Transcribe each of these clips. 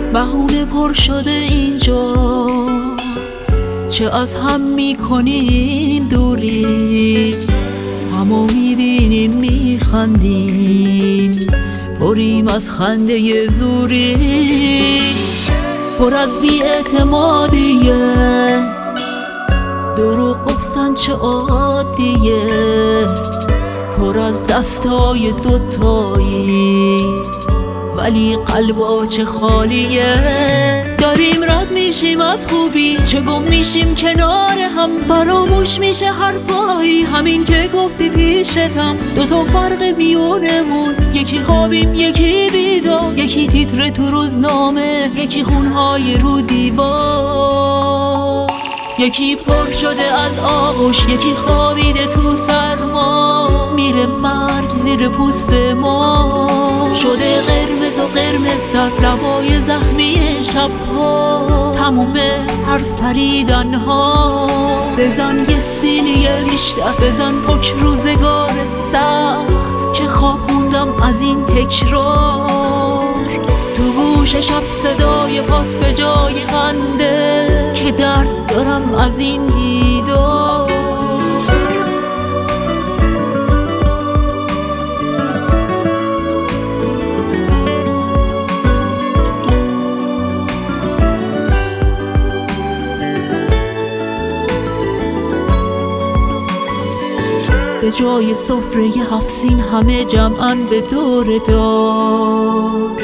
بهونه پر شده اینجا، چه از هم میکنیم دوری، همو میبینیم میخندیم، پریم از خنده زوری، پر از بی‌اعتمادیه، دروغ گفتن چه عادیه، پر از دستای دوتایی ولی قلبا چه خالیه. داریم رد میشیم از خوبی، چه گم میشیم کنار هم، فراموش میشه حرفایی همین که گفتی پیشتم. دوتا فرق میونمون، یکی خوابیم یکی بیدار، یکی تیتر تو روزنامه، یکی خونهای رو دیوار، یکی پر شده از آغوش، یکی خوابیده تو سرما، میره مرگ زیر پوست ما، شده قرمز و قرمزتر لبای زخمی شبها، تموم هرز پریدن ها. بزن یه سینیه بیشتر، بزن پک روزگار سخت، که خوابوندم از این تکرار، تو گوش شب صدای پاس به جای خنده، که درد دارم از این دیدار. به جای سفره 7 سین همه جمعن به دور دار،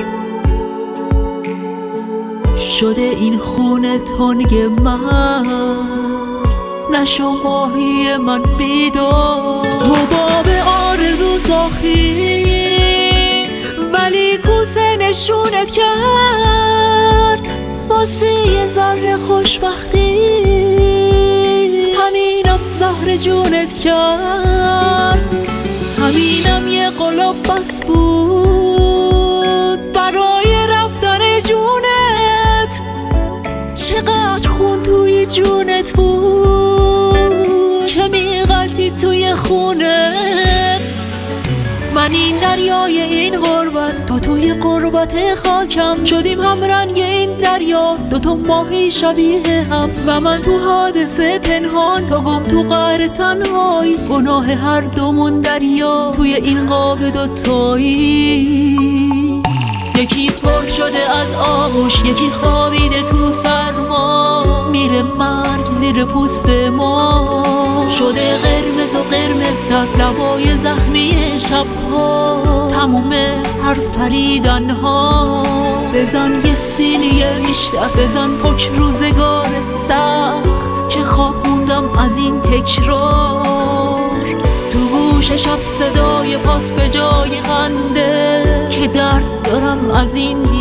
شده این خونه تنگ من، نشو ماهی من بیدار. حباب آرزو ساختی ولی کوسه نشونت کرد، واسه یه ذره خوشبختی همینم زهر جونت کرد، همینم یه قلاب بس بود برای رفتن جونت. چقدر خون توی جونت بود که میغلطی توی خونت. من این دریای این غربت، تو توی غربت خاکم، شدیم هم رنگ این دریا، دوتا ماهی شبیه هم، و من تو حادثه پنهان، تو گم تو قعر تنهایی، گناه هر دومون دریا توی این قاب دوتایی. یکی پر شده از آغوش، یکی خوابیده تو سرما، میره مرگ زیر پوست ما، شده قرمز و قرمزتر لبای زخمی شبها، تموم هرز پریدن ها. بزن یه سینیه بیشتر، بزن پک روزگار سخت، که خوابوندم از این تکرار، تو گوش شب صدای پاس به جای خنده، که درد دارم از این